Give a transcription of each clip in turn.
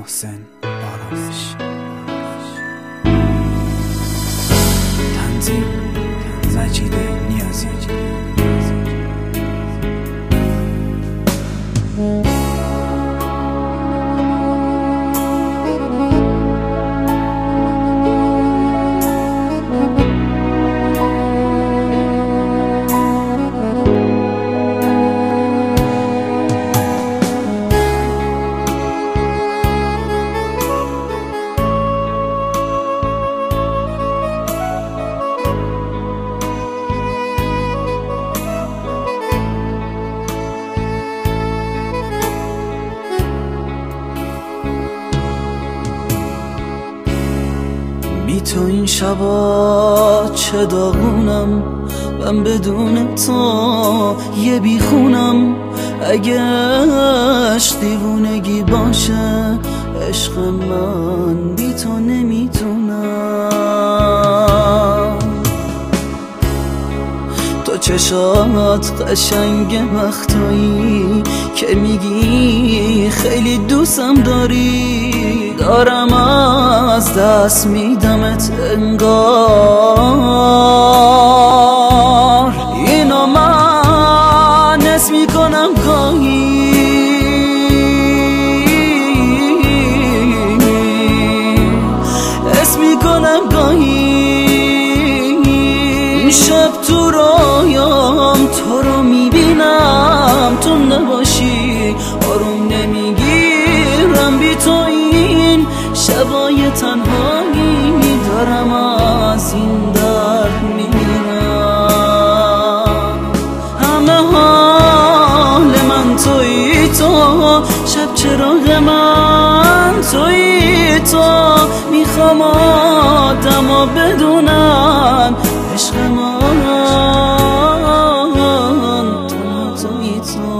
محسن آرامش. تنظیم مجید نیازی. بی تو این شبا چه داغونم، من بدون تو یه بیخونم. اگه عشق دیوونگی باشه، عشق من بی تو نمیتونم. تو چشات قشنگ وقتایی که میگی خیلی دوستم داری، دارم از دست میدمت انگار. اینو من حس میکنم گاهی، حس میکنم گاهی. این شب تو رویام تو رو میبینم، تو نباشی آروم نمیگیرم. بی تو این شبای تنهایی دارم از این درد میمیرم. همه حال من تویی تو، شب چراغ من تویی تو. میخوام آدما بدونن عشق من تویی تو.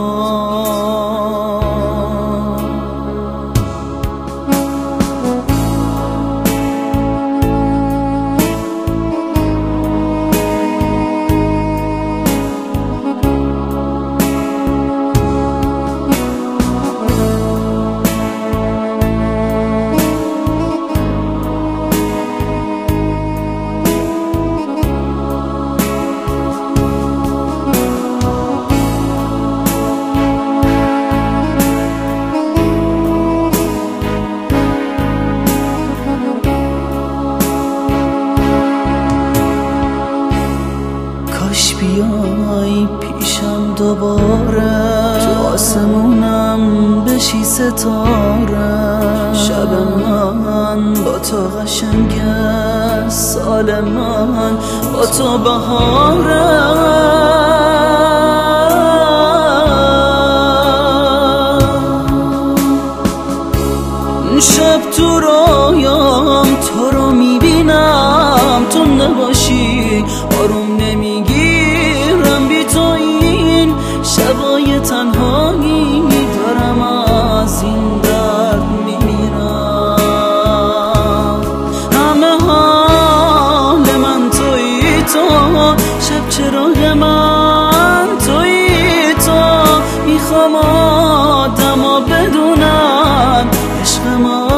کاش بیای پیشم دوباره، تو آسمونم بشی ستاره. شب من با تو قشنگه، سال من با تو بهاره. شب تو رویام تو رو میبینم، تو نباشی آروم نمیگیرم. بی تو این شبای تنهایی دارم از این درد میمیرم. همه حال من تویی تو، شب چراغ من تویی تو. میخوام آدما بدونن عشق من